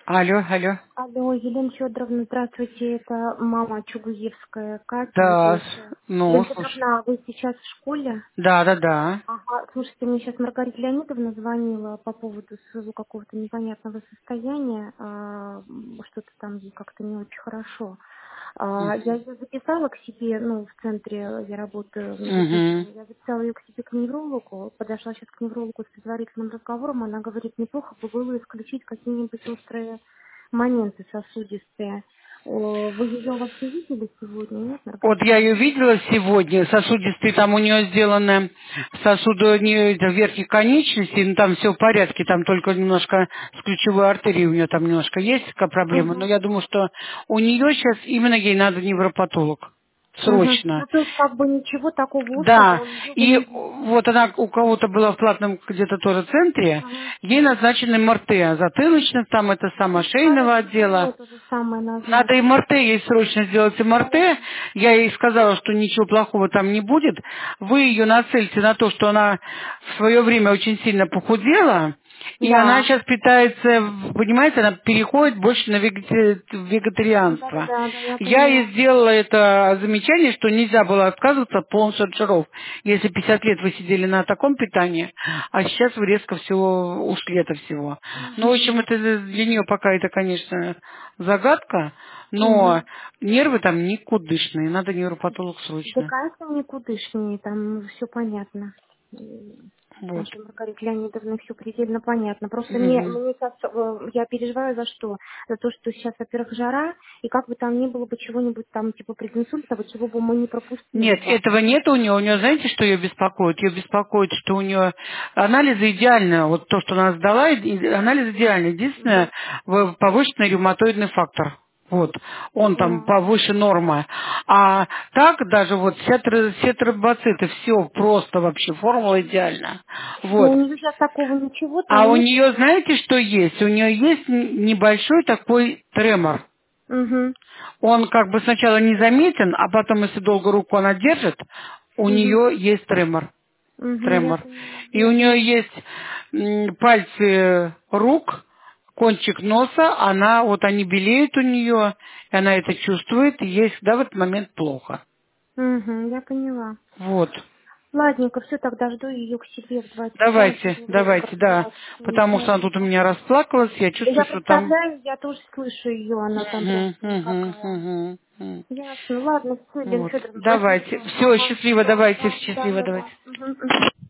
Алло, алло. Алло, Елена Федоровна, здравствуйте, это мама Чугуевская, Катя, Да, ведущая. ну, Елена слушай. Федоровна, вы сейчас в школе? Да, да, да. Ага, слушайте, мне сейчас Маргарита Леонидовна звонила по поводу своего какого-то непонятного состояния, что-то там ей как-то не очень хорошо. Я ее записала к себе, ну, в центре, я работаю в Угу. медицинском, я записала ее к себе к неврологу, подошла сейчас к неврологу с предварительным разговором, она говорит, неплохо бы было исключить какие-нибудь острые моменты сосудистые. Вы ее вообще видели сегодня, нет, Вот Маргарита я ее Леонидовна? видела сегодня, сосудистые, там у нее сделаны сосуды у нее верхней конечности, ну там все в порядке, там только немножко с ключевой артерией у нее там немножко есть такая проблема, но Угу. я думаю, что у нее сейчас именно ей надо невропатолог. Угу. Срочно. Ну, то есть, как бы ничего такого острого Да, у нее вы и не видите. вот она у кого-то была в платном где-то тоже центре, Ага. ей назначены МРТ, затылочных, там это самое шейного Хорошо, и отдела. мне то же самое Надо назначили. МРТ ей срочно сделать МРТ. Хорошо. Я ей сказала, что ничего плохого там не будет. Вы ее нацельте на то, что она в свое время очень сильно похудела. И она Да. сейчас питается, понимаете, она переходит больше на вегетарианство. Да, я Я ей поняла. сделала это замечание, что нельзя было отказываться полностью от жиров. Если 50 лет вы сидели на таком питании, а сейчас вы резко всего ушли от всего. Ну, в Угу. общем, это для нее пока это, конечно, загадка, но Угу. нервы там никудышные. Надо невропатолог Да, срочно. конечно, никудышнее, там все понятно. Вот. Нашей Маргарите Леонидовне все предельно понятно. Просто Мгм. мне сейчас, я переживаю за что? За то, что сейчас, во-первых, жара, и как бы там ни было бы чего-нибудь там, типа прединсультного, чего бы мы не пропустили Нет, бы. этого нет у нее. У нее, знаете, что ее беспокоит? Ее беспокоит, что у нее анализы идеально. Вот то, что она сдала, анализ идеальный. Единственное, Угу. повышенный ревматоидный фактор. Вот. Он там Да. повыше нормы. А так даже вот все тромбоциты, все просто вообще, формула идеальна. Но Вот. у нее сейчас такого ничего-то А у нет. нее, знаете, что есть? У нее есть небольшой такой тремор. Угу. Он как бы сначала незаметен, а потом, если долго руку она держит, у Угу. нее есть тремор. Я Тремор. поняла, И я у нее поняла. есть пальцы рук, кончик носа, она, вот они белеют у нее, и она это чувствует, и ей всегда в этот момент плохо. Угу, я поняла. Вот. Ладненько, все, тогда жду ее к себе в 2 часа, Давайте, сейчас невролог давайте, да. разбираться. Потому что она тут у Хорошо. меня расплакалась, я Да я чувствую, что там... представляю, я тоже слышу ее, она там Мгм, просто мгм, никакая. мгм, мгм. Ясно. Ладно, все, Елена Вот. Федоровна, Давайте. спасибо. Все, Ага, счастливо, все, давайте, да, счастливо, давайте. Мгм, мгм.